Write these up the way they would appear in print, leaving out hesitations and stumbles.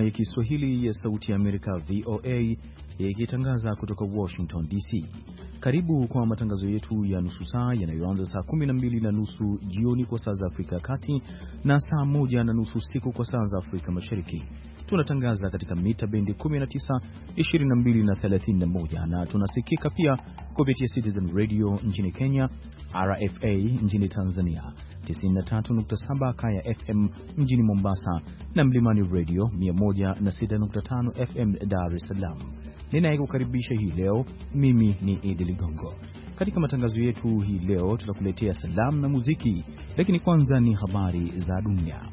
idhaa ya Kiswahili ya Sauti ya Amerika, VOA, ikitangaza kutoka Washington DC. Karibu kwa matangazo yetu ya nusu saa yanayoanza saa 12:30 jioni kwa saa za Afrika ya Kati na saa 1:30 usiku kwa saa za Afrika Mashariki. Tunatangaza katika mita bendi 19, 22 na 31 na tunasikika pia kupitia Citizen Radio nchini Kenya, RFA nchini Tanzania, 93.7 Kaya FM mjini Mombasa na Mlimani Radio 106.5 FM Dar es Salaam. Ninayekukaribisha hii leo mimi ni Idi Ligongo. Katika matangazo yetu hii leo tutakuletea salamu na muziki, lakini kwanza ni habari za dunia.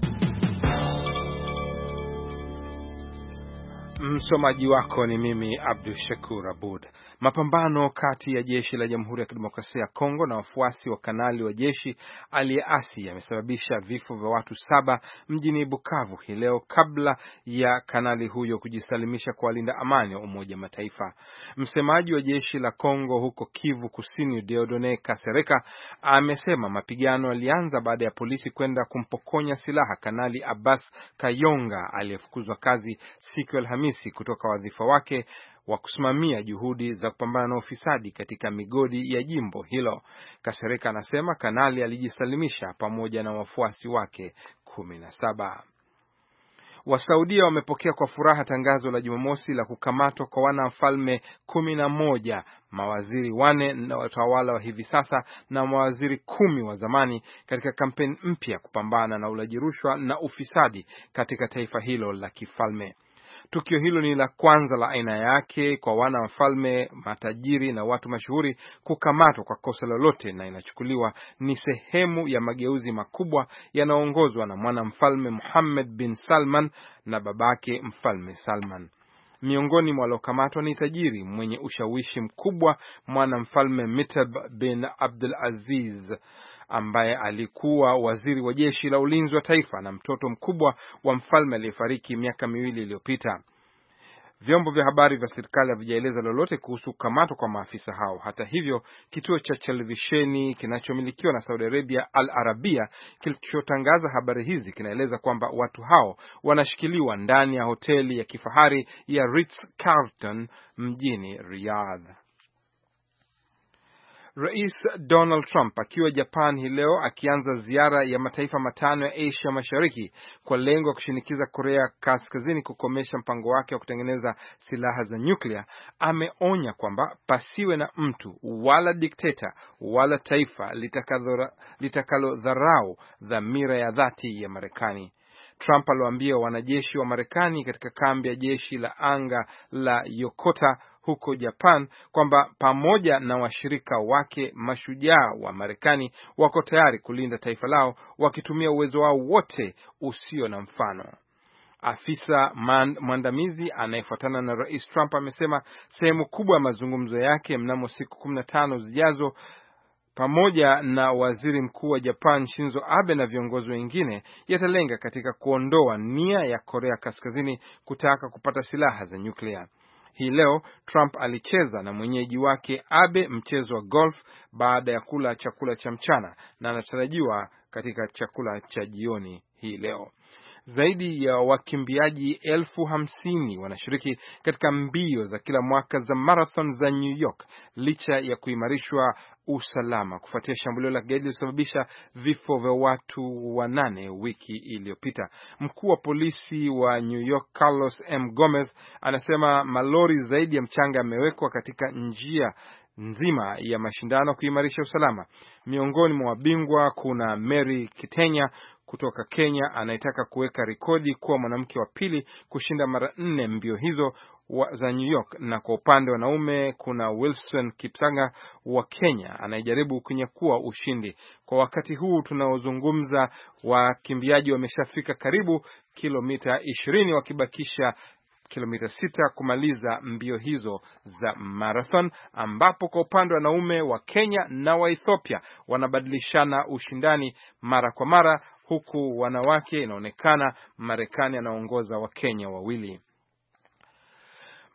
Msomaji wako ni mimi Abdul Shakur Abud. Mapambano kati ya jeshi la Jamhuri ya Kidemokrasia ya Kongo na wafuasi wa kanali wa jeshi aliyeasi yamesababisha vifo vya watu 7 mjini Bukavu hii leo kabla ya kanali huyo kujisalimisha kwa walinda amani wa Umoja wa Mataifa. Msemaji wa jeshi la Kongo huko Kivu Kusini, Dieudonne Kasereka, amesema mapigano yalianza baada ya polisi kwenda kumpokonya silaha Kanali Abbas Kayonga aliyefukuzwa kazi siku ya Alhamisi kutoka wadhifa wake wa kusimamia juhudi za kupambana na ufisadi katika migodi ya jimbo hilo. Kasereka anasema kanali alijisalimisha pamoja na wafuasi wake 17. Wasaudia wamepokea kwa furaha tangazo la Jumamosi la kukamatwa kwa wanafalme 11, mawaziri 4 na watawala wa hivi sasa na mawaziri 10 wa zamani katika kampeni mpya kupambana na ulaji rushwa na ufisadi katika taifa hilo la kifalme. Tukio hilo ni la kwanza la aina yake kwa wana wafalme, matajiri na watu mashuhuri kukamatwa kwa kosa lolote, na inachukuliwa ni sehemu ya mageuzi makubwa yanayoongozwa na mwanamfalme Mohammed bin Salman na babake Mfalme Salman. Miongoni mwa waliokamatwa ni tajiri mwenye ushawishi mkubwa mwanamfalme Mitab bin Abdul Aziz ambaye alikuwa waziri wa jeshi la ulinzi wa taifa na mtoto mkubwa wa mfalme aliyefariki miaka 2 iliyopita. Vyombo vya habari vya serikali havijaeleza lolote kuhusu kukamatwa kwa maafisa hao. Hata hivyo, kituo cha televisheni kinachomilikiwa na Saudi Arabia, Al Arabia, kilichotangaza habari hizi kinaeleza kwamba watu hao wanashikiliwa ndani ya hoteli ya kifahari ya Ritz-Carlton mjini Riyadh. Rais Donald Trump akiwa Japan hii leo akianza ziara ya mataifa 5 ya Asia Mashariki kwa lengo la kushinikiza Korea Kaskazini kukomesha mpango wake wa kutengeneza silaha za nyuklia, ameonya kwamba pasiwe na mtu wala dikteta wala taifa litakalodharau dhamira ya dhati ya Marekani. Trump aliwaambia wanajeshi wa Marekani katika kambi ya jeshi la anga la Yokota huko Japan kwamba pamoja na washirika wake mashujaa wa Marekani wako tayari kulinda taifa lao wakitumia uwezo wao wote usio na mfano. Afisa mwandamizi anayefuatana na Rais Trump amesema sehemu kubwa ya mazungumzo yake mnamo siku 15 zijazo pamoja na waziri mkuu wa Japan Shinzo Abe na viongozi wengine yatalenga katika kuondoa nia ya Korea Kaskazini kutaka kupata silaha za nyuklia. Hii leo Trump alicheza na mwenyeji wake Abe mchezo wa golf baada ya kula chakula cha mchana na anatarajiwa katika chakula cha jioni hii leo. Zaidi ya wakimbiaji 50,000 wanashiriki katika mbio za kila mwaka za marathon za New York licha ya kuimarishwa usalama kufuatia shambulio la gaidi lililosababisha vifo vya watu 8 wiki iliyopita. Mkuu wa polisi wa New York Carlos M. Gomez anasema malori zaidi ya mchanga yamewekwa katika njia nzima ya mashindano kuimarisha usalama. Miongoni mwa wabingwa kuna Mary Kitenya kutoka Kenya anayetaka kuweka rekodi kuwa mwanamke wa pili kushinda mara 4 mbio hizo za New York, na kwa upande wa wanaume kuna Wilson Kipsanga wa Kenya anayejaribu kunyakua ushindi. Kwa wakati huu tunaozungumza, wakimbiaji wameshafika karibu kilomita 20 wakibakisha kilomita 6 kumaliza mbio hizo za marathon, ambapo kwa upande wa wanaume wa Kenya na wa Ethiopia wanabadilishana ushindani mara kwa mara, huku wanawake inaonekana Marekani anaongoza wa Kenya 2.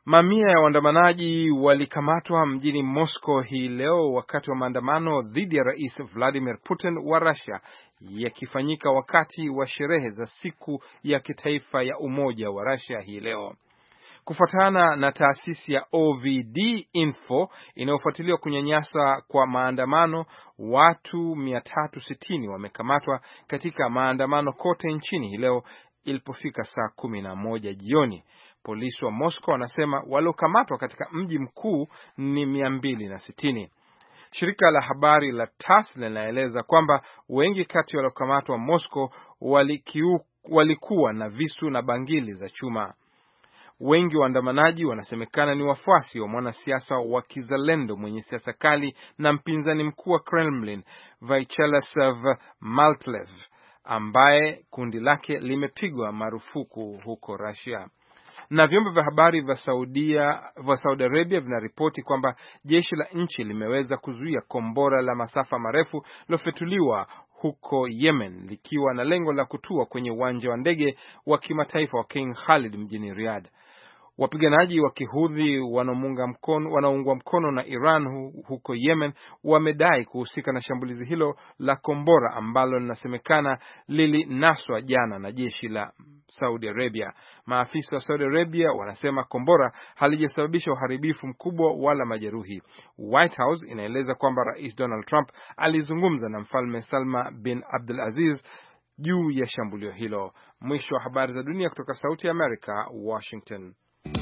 Mamia ya waandamanaji walikamatwa mjini Moscow hii leo wakati wa maandamano dhidi ya Rais Vladimir Putin wa Russia yakifanyika wakati wa sherehe za siku ya kitaifa ya umoja wa Russia hii leo. Kufuatana na taasisi ya OVD Info inayofuatilia kunyanyasa kwa maandamano, watu 360 wamekamatwa katika maandamano kote nchini hii leo ilipofika saa 11 jioni. Polisi wa Moscow wanasema waliokamatwa katika mji mkuu ni 260. Shirika la habari la TASS linaeleza kwamba wengi kati ya waliokamatwa Moscow walikuwa na visu na bangili za chuma. Wengi waandamanaji wanasemekana ni wafuasi wa mwanasiasa wa kizalendo mwenye siasa kali na mpinzani mkuu wa Kremlin, Vyacheslav Maltsev, ambaye kundi lake limepigwa marufuku huko Russia. Na vyombo vya habari vya Saudi Arabia vinaripoti kwamba jeshi la nchi limeweza kuzuia kombora la masafa marefu lilofetuliwa huko Yemen likiwa na lengo la kutua kwenye uwanja wa ndege wa kimataifa wa King Khalid mjini Riyadh. Wapiganaji wa Kihudhi wanaoungwa mkono na Iran huko Yemen wamedai kuhusika na shambulizi hilo la kombora ambalo linasemekana lilinaswa jana na jeshi la Saudi Arabia. Maafisa wa Saudi Arabia wanasema kombora halijasababisha uharibifu mkubwa wala majeruhi. White House inaeleza kwamba Rais Donald Trump alizungumza na Mfalme Salma bin Abdul Aziz juu ya shambulio hilo. Mwisho wa habari za dunia kutoka Sauti ya Amerika, Washington.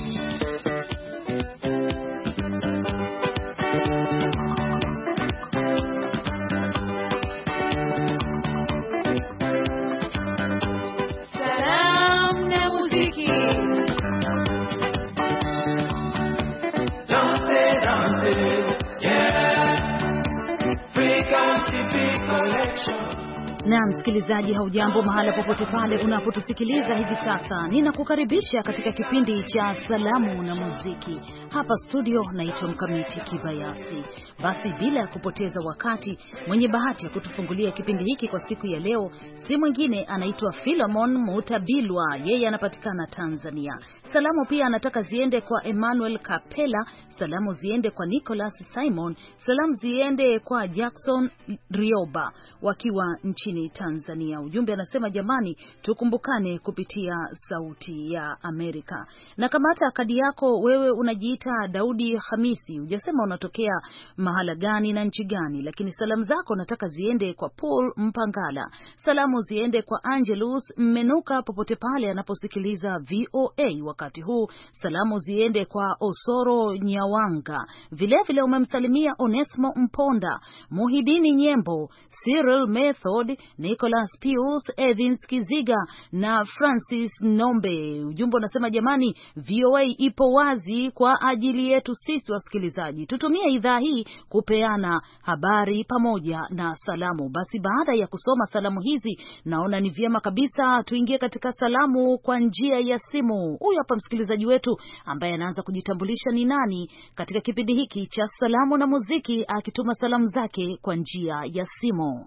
Na msikilizaji, haujambo mahala popote pale unapotusikiliza hivi sasa. Ninakukaribisha katika kipindi cha Salamu na Muziki. Hapa studio naitwa Mkamiti Kibayasi. Basi bila ya kupoteza wakati, mwenye bahati ya kutufungulia kipindi hiki kwa siku ya leo si mwingine, anaitwa Philemon Mutabilwa. Yeye anapatikana Tanzania. Salamu pia anataka ziende kwa Emmanuel Kapela, salamu ziende kwa Nicholas Simon, salamu ziende kwa Jackson Rioba wakiwa nchini Tanzania. Ujumbe anasema jamani, tukumbukane kupitia Sauti ya Amerika. Na kamata kadi yako, wewe unajiita Daudi Hamisi, hujasema unatokea mahala gani na nchi gani, lakini salamu zako nataka ziende kwa Paul Mpangala, salamu ziende kwa Angelus Menuka popote pale anaposikiliza VOA wakati huu, salamu ziende kwa Osoro Nyawanga, vile umemsalimia Onesmo Mponda, Muhidini Nyembo, Cyril Method, Nicholas Pius, Evans Kiziga na Francis Nombe. Ujumbe unasema jamani, VOA ipo wazi kwa ajili yetu sisi wasikilizaji. Tutumie idhaa hii kupeana habari pamoja na salamu. Basi baada ya kusoma salamu hizi, naona ni vyema kabisa tuingie katika salamu kwa njia ya simu. Huyu hapa msikilizaji wetu ambaye anaanza kujitambulisha ni nani katika kipindi hiki cha Salamu na Muziki, akituma salamu zake kwa njia ya simu.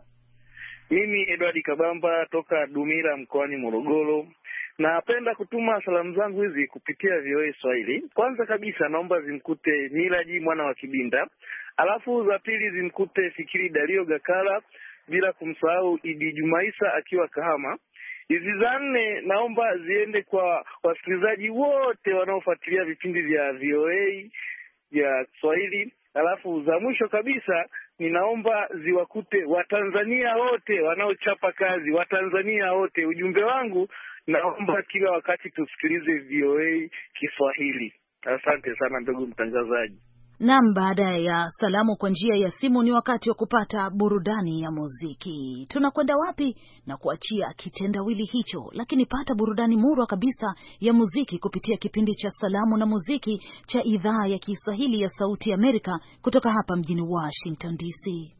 Mimi Edward Kabamba toka Dumila mkoani Morogoro. Napenda kutuma salamu zangu hizi kupitia VOA Swahili. Kwanza kabisa naomba zimkute Milaji mwana wa Kibinda. Alafu za pili zimkute Fikiri Dario Gakala, bila kumsahau Idi Jumaisa akiwa Kahama. Hizi za nne naomba ziende kwa wasikilizaji wote wanaofuatilia vipindi vya VOA vya Swahili. Alafu za mwisho kabisa ninaomba ziwakute Watanzania wote wanaochapa kazi, Watanzania wote. Ujumbe wangu, naomba kila wakati tusikilize VOA Kiswahili. Asante sana ndugu mtangazaji. Naam, baada ya salamu kwa njia ya simu ni wakati wa kupata burudani ya muziki. Tunakwenda wapi? Na kuachia kitendawili hicho, lakini pata burudani murwa kabisa ya muziki kupitia kipindi cha Salamu na Muziki cha idhaa ya Kiswahili ya Sauti ya Amerika kutoka hapa mjini Washington DC.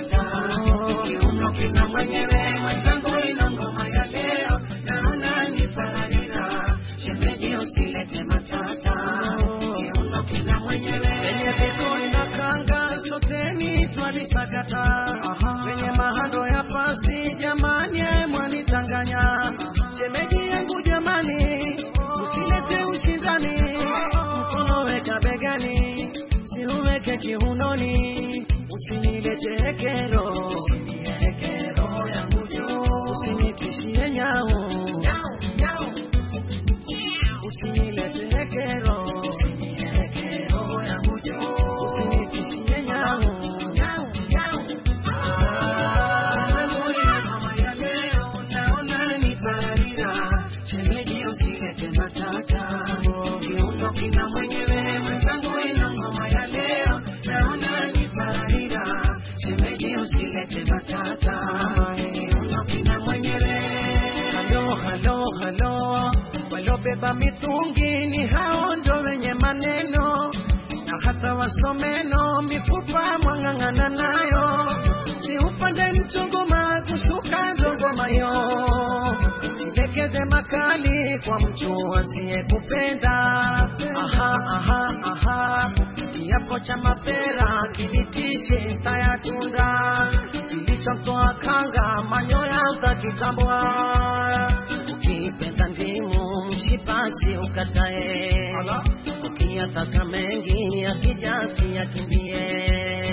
Mwenyewe, mwanangu ina ngoma ya leo, naona ni usinilete kero yangu jo, usinitishie nyao, usinilete kero yangu jo, usinitishie nyao. Mama ya leo naona ni barida, shemeji usilete matata, kiuno kina mwenyewe mwenzangu ina. Mama ya leo naona ni barida, shemeji usilete matata, kiuno kina mwenyewe. Halo, walobeba mitungi ni hao ndo wenye maneno, na hata wasomeno mifupa mwang'ang'ana nayo, si upande mchunguma kusuka ndongoma yo, silekeze makali kwa mtu asiyekupenda. Kiapo cha mapera kilitishe tayatunda, kilichotoa kanga manyoya utakitambua, ukipenda ndimu mshipasi ukatae, ukiyataka mengi ya kijasi ya kimbie.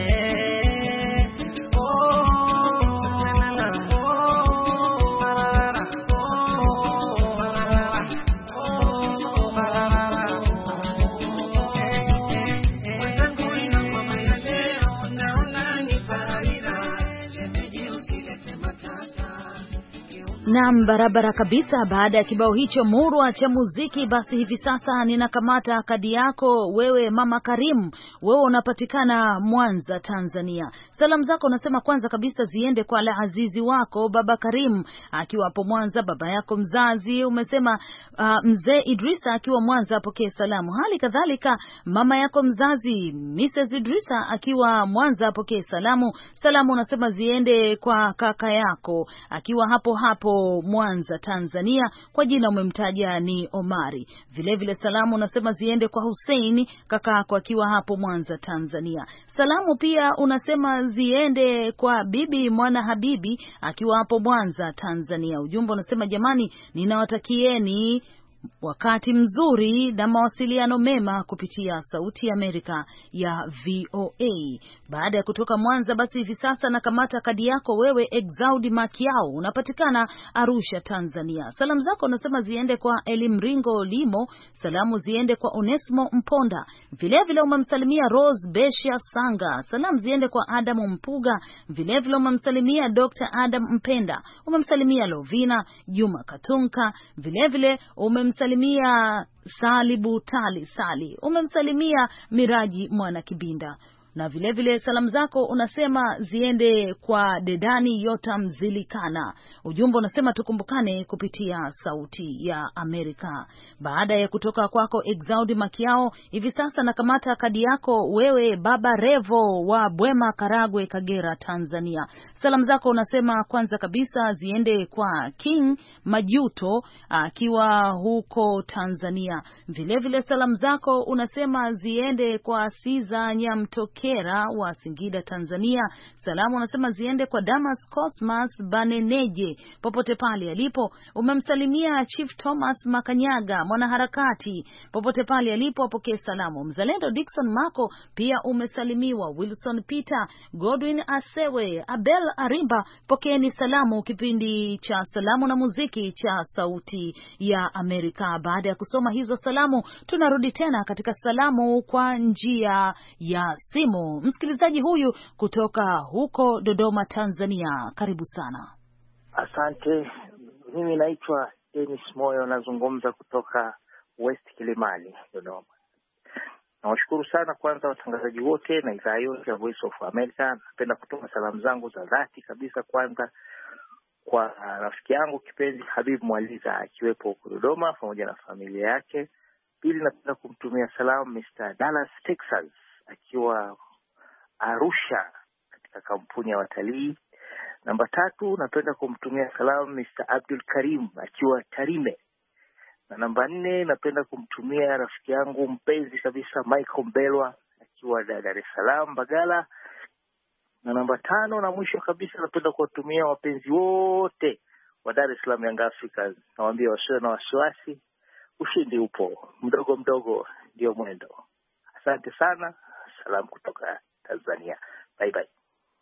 Naam, barabara kabisa. Baada ya kibao hicho murwa cha muziki, basi hivi sasa ninakamata kadi yako wewe Mama Karim. Wewe unapatikana Mwanza, Tanzania. Salamu zako unasema kwanza kabisa ziende kwa la azizi wako Baba Karim akiwa hapo Mwanza, baba yako mzazi. Umesema mzee Idrisa akiwa Mwanza apokee salamu. Hali kadhalika mama yako mzazi Mrs. Idrisa akiwa Mwanza apokee salamu. Salamu unasema ziende kwa kaka yako akiwa hapo Mwanza, Tanzania, kwa jina umemtaja ni Omari. Vile vile salamu unasema ziende kwa Hussein kaka yako akiwa hapo Mwanza, Tanzania. Salamu pia unasema ziende kwa bibi Mwana Habibi akiwa hapo Mwanza, Tanzania. Ujumbe unasema jamani, ninawatakieni wakati mzuri na mawasiliano mema kupitia Sauti ya Amerika ya VOA. Baada ya kutoka Mwanza, basi hivi sasa nakamata kadi yako wewe Exaudi Makiao, unapatikana Arusha, Tanzania. Salamu zako unasema ziende kwa Elimringo Limo, salamu ziende kwa Onesmo Mponda, vile vile umemsalimia Rose Besha Sanga, salamu ziende kwa Adamu Mpuga, vile vile umemsalimia Dr. Adam Mpenda, umemsalimia Lovina Juma Katunka, vile vile umemsalimia Salibu Tali Sali, umemsalimia Miraji Mwana Kibinda, na vile vile salamu zako unasema ziende kwa Dedani Yotam Zilikana. Ujumbe unasema tukumbukane kupitia Sauti ya Amerika. Baada ya kutoka kwako Exaudi Makiao, hivi sasa nakamata kadi yako wewe Baba Revo wa Bwema Karagwe, Kagera, Tanzania. Salamu zako unasema kwanza kabisa ziende kwa King Majuto akiwa huko Tanzania. Vile vile salamu zako unasema ziende kwa Siza Nyamtokera wa Singida, Tanzania. Salamu unasema ziende kwa Damas Cosmas Baneneje popote pale alipo. Umemsalimia Chief Thomas Makanyaga mwanaharakati popote pale alipo, apokee salamu. Mzalendo Dickson Mako pia umesalimiwa. Wilson Peter, Godwin Asewe, Abel Arimba, pokeeni salamu. Kipindi cha salamu na muziki cha Sauti ya Amerika. Baada ya kusoma hizo salamu, tunarudi tena katika salamu kwa njia ya simu. Msikilizaji huyu kutoka huko Dodoma, Tanzania, karibu sana. Asante. Mimi naitwa Dennis Moyo, nazungumza kutoka West Kilimani, Dodoma. Nawashukuru sana kwanza watangazaji wote na idhaa yote ya Voice of America. Napenda kutoa salamu zangu za dhati kabisa kwanza kwa rafiki yangu kipenzi Habib Mwaliza akiwepo huko Dodoma pamoja na familia yake. Pili, napenda kumtumia salamu Mr. Dallas Texas akiwa Arusha katika kampuni ya watalii. Namba 3, napenda kumtumia salamu Mr. Abdul Karim akiwa Tarime. Na namba 4, napenda kumtumia rafiki yangu mpenzi kabisa Michael Mbelwa akiwa Dar es Salaam Bagala. Na namba 5 na mwisho kabisa, napenda kuwatumia wapenzi wote wa Dar es Salaam Young Africans. Nawaambia wasiwe na wasiwasi, ushindi upo, mdogo mdogo ndio mwendo. Asante sana. Salamu kutoka Tanzania. Bye bye.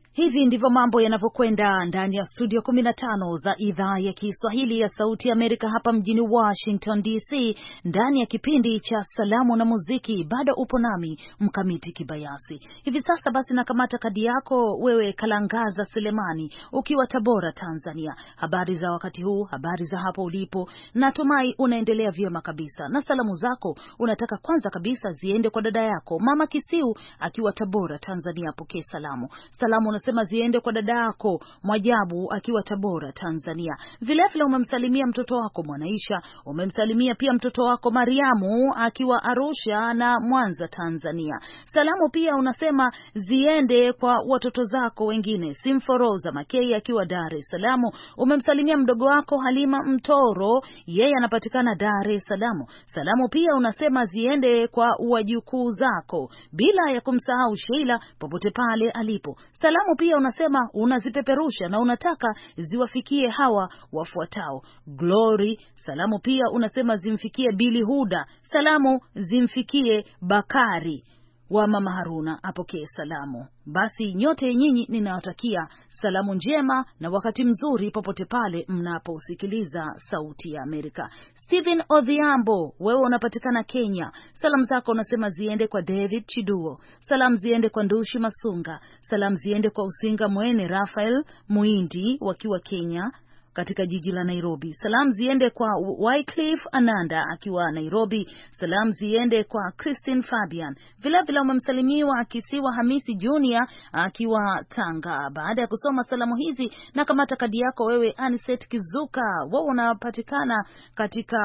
Hivi ndivyo mambo yanavyokwenda ndani ya studio 15 za idhaa ya Kiswahili ya Sauti ya Amerika hapa mjini Washington DC, ndani ya kipindi cha Salamu na Muziki. Bado upo nami Mkamiti Kibayasi. Hivi sasa basi nakamata kadi yako wewe Kalangaza Selemani ukiwa Tabora, Tanzania. Habari za wakati huu, habari za hapo ulipo. Natumai unaendelea vyema kabisa. Na salamu zako unataka kwanza kabisa ziende kwa dada yako Mama Kisiu akiwa Tabora, Tanzania. Pokea salamu. Salamu unasema ziende kwa dada yako Mwajabu akiwa Tabora, Tanzania. Vilevile umemsalimia mtoto wako Mwanaisha, umemsalimia pia mtoto wako Mariamu akiwa Arusha na Mwanza, Tanzania. Salamu pia unasema ziende kwa watoto zako wengine, Simforoza Makei akiwa Dar es Salaam. Umemsalimia mdogo wako Halima Mtoro, yeye anapatikana Dar es Salaam. Salamu pia unasema ziende kwa wajukuu zako, bila ya kumsahau Sheila popote pale alipo. Salamu pia unasema unazipeperusha na unataka ziwafikie hawa wafuatao: Glory. Salamu pia unasema zimfikie Billy Huda. Salamu zimfikie Bakari wa Mama Haruna, apokee salamu. Basi nyote nyinyi ninawatakia salamu njema na wakati mzuri popote pale mnaposikiliza Sauti ya Amerika. Steven Odhiambo, wewe unapatikana Kenya. Salamu zako unasema ziende kwa David Chiduo. Salamu ziende kwa Ndushi Masunga. Salamu ziende kwa Usinga Mwene Rafael Muindi wakiwa Kenya katika jiji la Nairobi. Salamu ziende kwa Wycliffe Ananda akiwa Nairobi. Salamu ziende kwa Christine Fabian. Vile umemsalimiwa Kisiwa Hamisi Junior akiwa Tanga. Baada ya kusoma salamu hizi na kamata kadi yako wewe Aniset Kizuka. Wewe unapatikana katika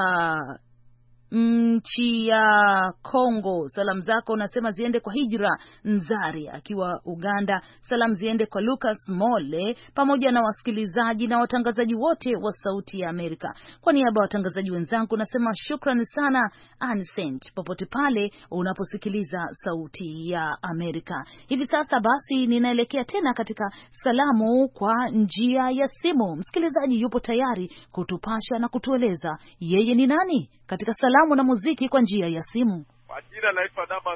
nchi ya Kongo. Salamu zako unasema ziende kwa Hijra Nzari akiwa Uganda. Salamu ziende kwa Lucas Mole pamoja na wasikilizaji na watangazaji wote wa Sauti ya Amerika. Kwa niaba ya watangazaji wenzangu nasema shukrani sana Ancent, popote pale unaposikiliza Sauti ya Amerika. Hivi sasa basi ninaelekea tena katika salamu kwa njia ya simu. Msikilizaji yupo tayari kutupasha na kutueleza yeye ni nani katika salamu na muziki kwa njia ya simu. Majina naitwa Damas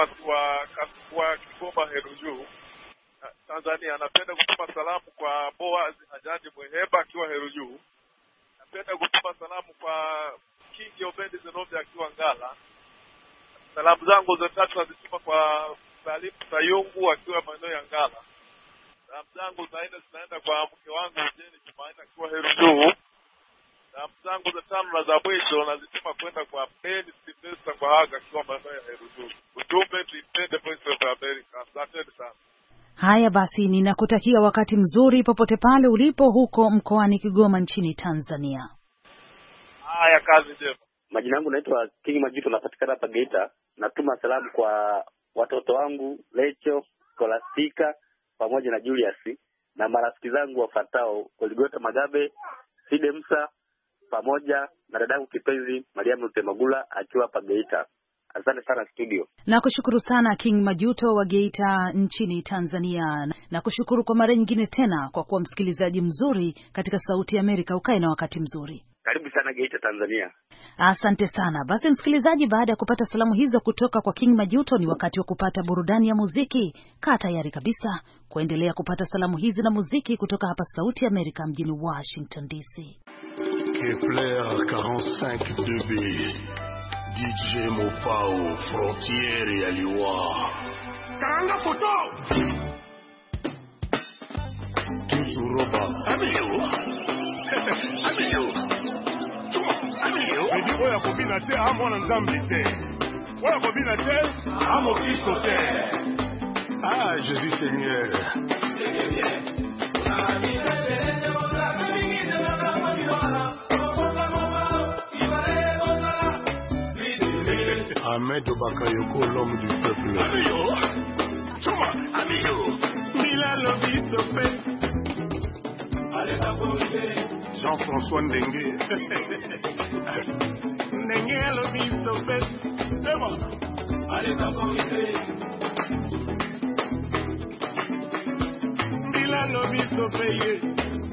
wa Kigoma Heruju, Tanzania. Napenda kutuma salamu kwa Boaz Hajaji Mweheba akiwa Heruju. Napenda kutuma salamu kwa King Obedi Zenobi akiwa Ngala. Salamu zangu za tatu nazituma kwa Salim Sayungu akiwa maeneo ya Ngala. Salamu zangu za nne zinaenda kwa mke wangu Jeni Jumaine akiwa Heruju. Salamu zangu za tano na za mwisho nazituma kwenda kwa Penny Sylvester kwa Haga akiwa maeneo ya Heruju. Ujumbe, tuipende Voice of America. Asante sana. Haya basi, ninakutakia wakati mzuri popote pale ulipo huko mkoani Kigoma nchini Tanzania. Haya, kazi njema. Majina yangu naitwa King Majuto, napatikana hapa Geita. Natuma salamu kwa watoto wangu Lecho, Kolastika pamoja na Julius na marafiki zangu wafuatao: Oligota Magabe, Sidemsa pamoja na dadangu kipenzi Mariamu Temagula akiwa hapa Geita. Asante sana studio. Nakushukuru sana King Majuto wa Geita nchini Tanzania. Nakushukuru kwa mara nyingine tena kwa kuwa msikilizaji mzuri katika Sauti ya Amerika. Ukae na wakati mzuri. Karibu sana Geita, Tanzania. Asante sana. Basi msikilizaji, baada ya kupata salamu hizo kutoka kwa King Majuto, ni wakati wa kupata burudani ya muziki. Kaa tayari kabisa kuendelea kupata salamu hizi na muziki kutoka hapa Sauti ya Amerika mjini Washington DC. Kepler 45 2B, DJ Mopao, Frontiere ya Liwa. Karanga photo. Tuzuroba. Amiyo. Amiyo. Amiyo. Oya kobina te amona nzambe te. Oya kobina te amo Kristo te. Ah, Jésus Seigneur. Ahmed Bakayoko, l'homme du peuple. Amiyo, chuma, amiyo. Mila Lobistope. Jean-François Ndengue. Ndengue Lobistope. C'est bon. Mila Lobistope.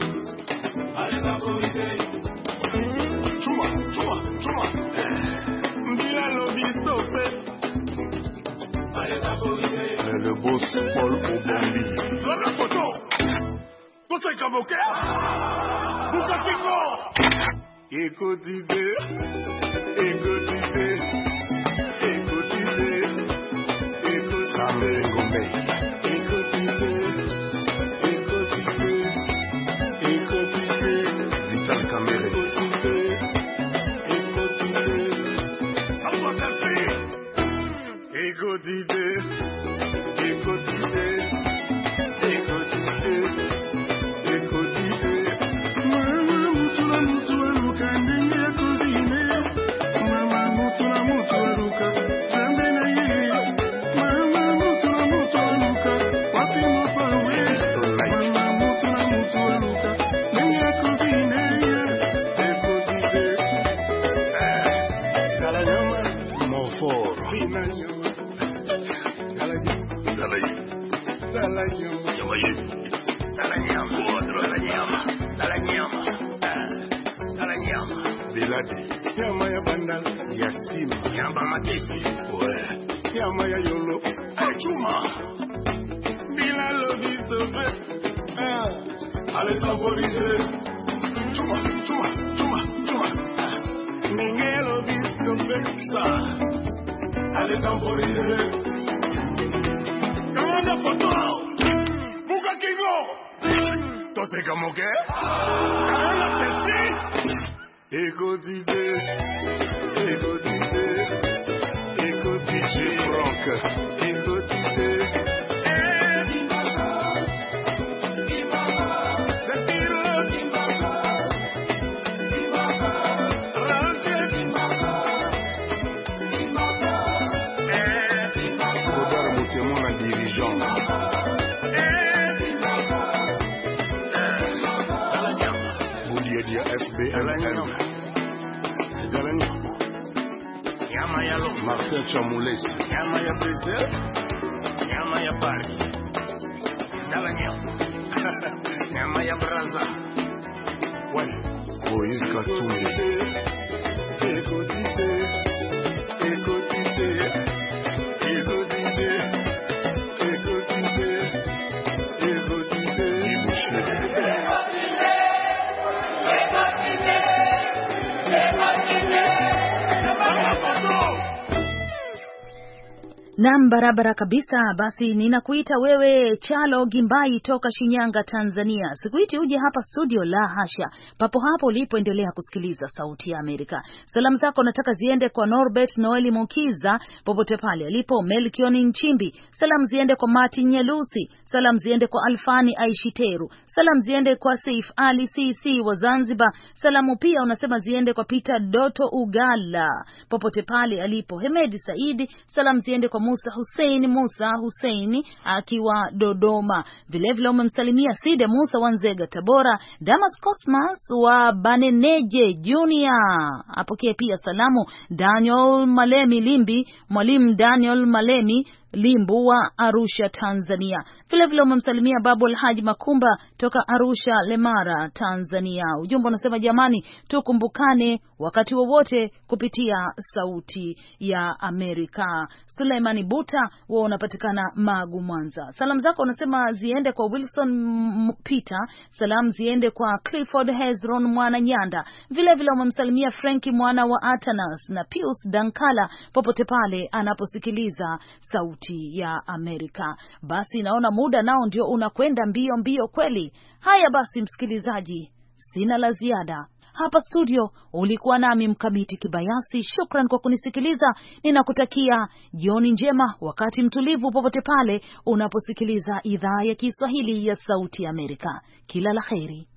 Chuma, chuma, chuma. Mila Lobistope. Le boss Paul Obambi. La photo. Você acabou que? Nunca ficou! Écoutez, écoutez, écoutez, écoutez, Vital Kamere. Nyama ya bandal ya sima, nyama matiti, nyama ya yolo, chuma, bila lobi sobe, allez temporiser, chuma, chuma, chuma, chuma, ninge lobi sobe, ça, allez temporiser, commande photo, buka kingo, tose como que, la selfie. Écoutez, écoutez, écoutez, Franck, écoutez. Nyama ya lo Martin Chamoules, nyama ya Brazil, nyama ya Paris, nyama ya Brazza, Moïse Katumbi. Écoutez, écoutez, écoutez, Naam, barabara kabisa. Basi ninakuita wewe Chalo Gimbai toka Shinyanga, Tanzania. Sikuiti uje hapa studio, la hasha. Papo hapo ulipoendelea kusikiliza Sauti ya Amerika. Salamu zako nataka ziende kwa Norbert Noeli Mukiza popote pale alipo, Melkioni Nchimbi. Salamu ziende kwa Martin Nyelusi. Salamu ziende kwa Alfani Aishiteru. Salamu ziende kwa Saif Ali CC wa Zanzibar. Salamu pia unasema ziende kwa Peter Doto Ugala popote pale alipo, Hemedi Saidi. Salamu ziende kwa Musa Hussein akiwa Dodoma. Vilevile umemsalimia Side Musa Wanzega Tabora, Damas Cosmas wa Baneneje Junior. Apokee pia salamu Daniel Malemi Limbi, Mwalimu Daniel Malemi Limbu wa Arusha, Tanzania. Vilevile umemsalimia Babu Alhaji Makumba toka Arusha Lemara, Tanzania. Ujumbe unasema jamani, tukumbukane wakati wowote kupitia Sauti ya Amerika. Suleimani Buta wao unapatikana Magu, Mwanza. Salamu zako unasema ziende kwa Wilson Peter, salamu ziende kwa Clifford Hezron Mwana Nyanda. Vilevile umemsalimia Frankie Mwana wa Atanas na Pius Dankala popote pale anaposikiliza Sauti ya Amerika. Basi naona muda nao ndio unakwenda mbio mbio kweli. Haya basi msikilizaji, sina la ziada. Hapa studio ulikuwa nami Mkamiti Kibayasi. Shukran kwa kunisikiliza. Ninakutakia jioni njema, wakati mtulivu popote pale unaposikiliza idhaa ya Kiswahili ya Sauti ya Amerika. Kila la kheri.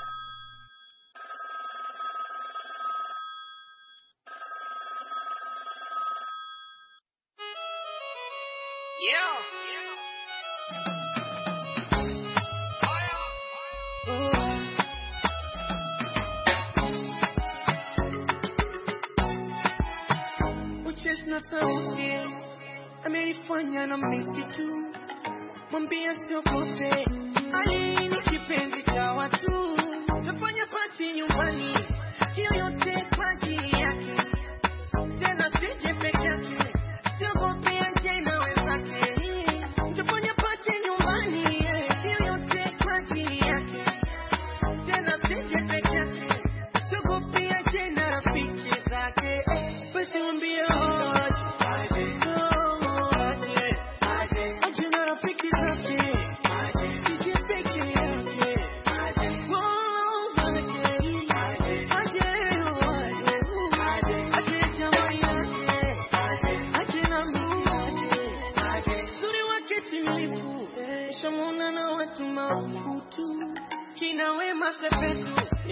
Amenifanya na miti tu, mwambia siogope, ali ni kipenzi cha watu, tafanya pati nyumbani, hiyo yote kwa ajili yake, tena sije peke yake, siogope anje na wenzake, tafanya pati nyumbani, hiyo yote kwa ajili yake.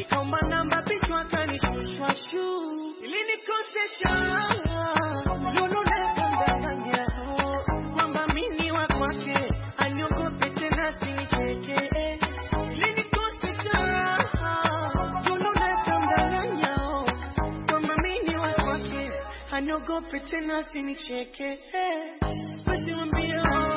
nikaomba namba pichwa kanishushwa shu ilinikosesha lulu na kandanganya kwamba mimi wa kwake aniogope tena sinicheke ilinikosesha lulu na kandanganya kwamba mimi wa kwake aniogope tena sinicheke basi mwambie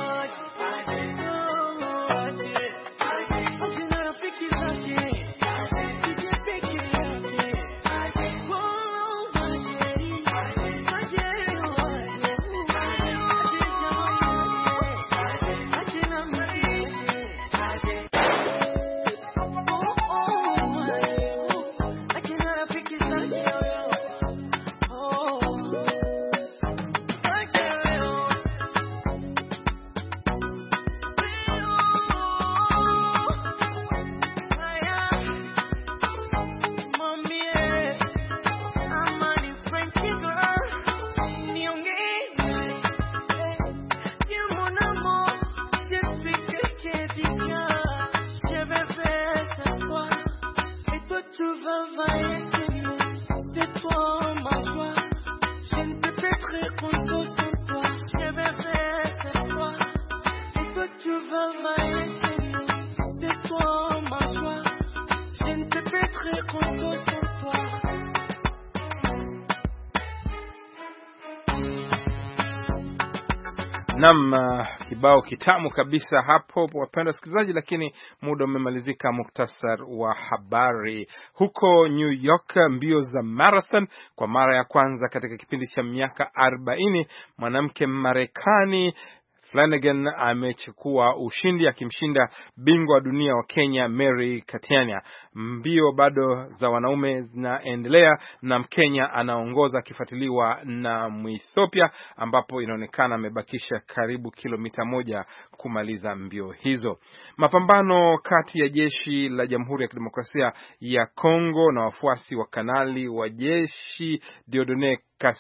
Kibao kitamu kabisa hapo wapenda wasikilizaji, lakini muda umemalizika. Muktasar wa habari. Huko New York, mbio za marathon kwa mara ya kwanza katika kipindi cha miaka 40, mwanamke Marekani Flanagan amechukua ushindi akimshinda bingwa wa dunia wa Kenya Mary Keitany. Mbio bado za wanaume zinaendelea na Mkenya anaongoza akifuatiliwa na Mwethiopia ambapo inaonekana amebakisha karibu kilomita 1 kumaliza mbio hizo. Mapambano kati ya jeshi la Jamhuri ya Kidemokrasia ya Kongo na wafuasi wa kanali wa jeshi Dieudonné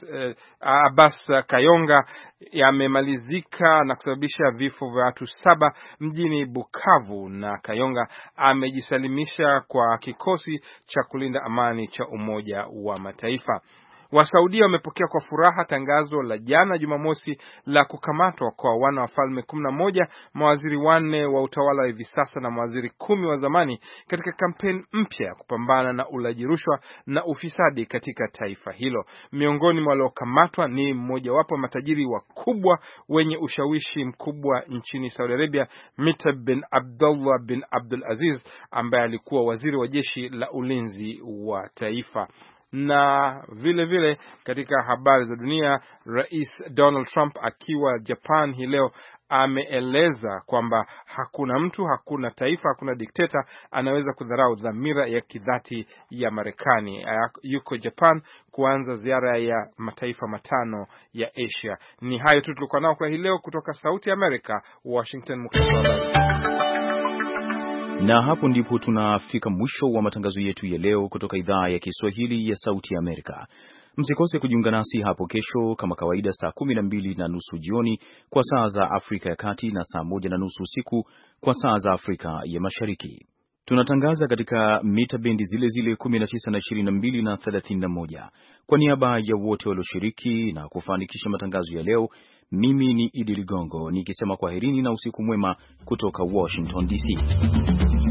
Abbas Kayonga yamemalizika na kusababisha vifo vya watu 7 mjini Bukavu, na Kayonga amejisalimisha kwa kikosi cha kulinda amani cha Umoja wa Mataifa. Wasaudia wamepokea kwa furaha tangazo la jana Jumamosi la kukamatwa kwa wana wafalme 11, mawaziri 4 wa utawala wa hivi sasa na mawaziri 10 wa zamani katika kampeni mpya ya kupambana na ulaji rushwa na ufisadi katika taifa hilo. Miongoni mwa waliokamatwa ni mmojawapo wa matajiri wakubwa wenye ushawishi mkubwa nchini Saudi Arabia, Mita bin Abdullah bin Abdul Aziz, ambaye alikuwa waziri wa jeshi la ulinzi wa taifa. Na vile vile katika habari za dunia, Rais Donald Trump akiwa Japan hii leo ameeleza kwamba hakuna mtu, hakuna taifa, hakuna dikteta anaweza kudharau dhamira ya kidhati ya Marekani. Yuko Japan kuanza ziara ya mataifa 5 ya Asia. Ni hayo tu tulikuwa nao kwa hii leo kutoka Sauti ya Amerika, Washington. Na hapo ndipo tunafika mwisho wa matangazo yetu ya leo kutoka idhaa ya Kiswahili ya Sauti ya Amerika. Msikose kujiunga nasi hapo kesho kama kawaida saa 12:30 jioni kwa saa za Afrika ya Kati na saa 1:30 usiku kwa saa za Afrika ya Mashariki. Tunatangaza katika mita bendi zile zile 19 na 22 na 31. Kwa niaba ya wote walioshiriki na kufanikisha matangazo ya leo, mimi ni Idi Ligongo nikisema kwaherini na usiku mwema kutoka Washington DC.